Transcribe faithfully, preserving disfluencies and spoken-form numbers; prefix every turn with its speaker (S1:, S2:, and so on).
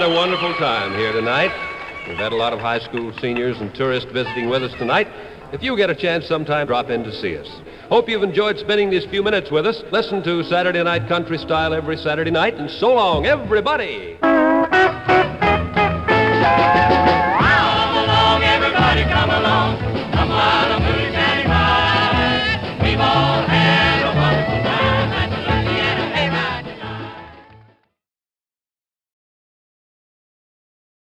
S1: had a wonderful time here tonight. We've had a lot of high school seniors and tourists visiting with us tonight. If you get a chance sometime, drop in to see us. Hope you've enjoyed spending these few minutes with us. Listen to Saturday Night Country Style every Saturday night, and so long, everybody.